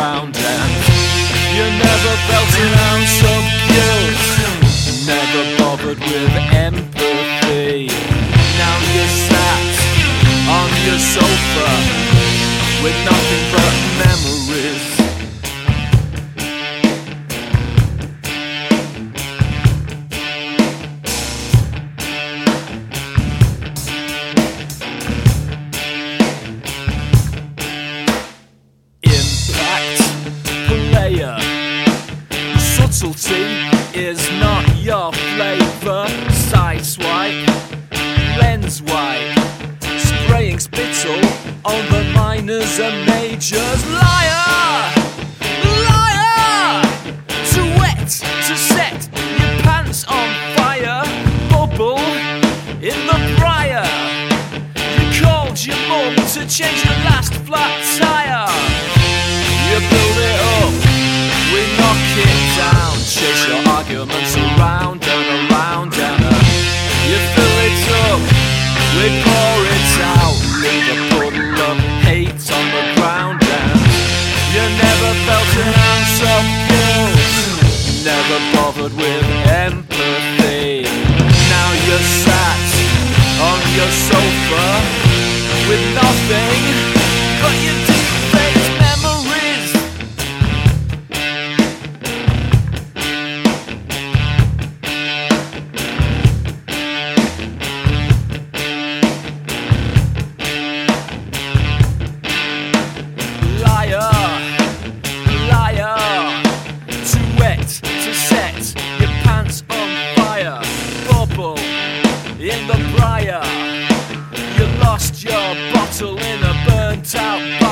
ground, and you never felt an ounce of guilt, never bothered with empathy. Now you're sat on your sofa with nothing but memories. Subtlety is not your flavour. Sideswipe, lens wipe, spraying spittle on the minors and majors. Liar, liar, too wet to set your pants on fire. Bubble in the briar. You called your mum to change your last flat tyre. You build it up, we knock it down, chase your arguments around and around, and you fill it up, we pour it out, leave a puddle of hate on the ground, and you never felt an ounce of guilt, never bothered with empathy. Now you're sat on your sofa with nothing but your deep-faked memories. To set your pants on fire, bubble in the briar. You lost your bottle in a burnt out